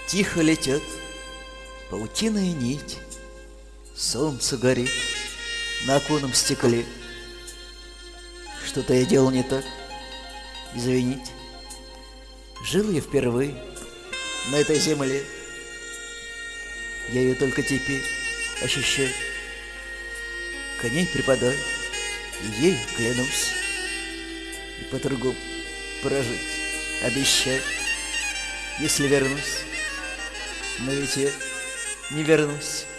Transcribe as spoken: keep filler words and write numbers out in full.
Тихо летят паутиная нить, солнце горит на оконном стекле. Что-то я делал не так, извините. Жил я впервые на этой земле. Я ее только теперь ощущаю. Коней преподаю, и ей клянусь, и по-другому прожить обещаю, если вернусь. Но ведь я не вернусь.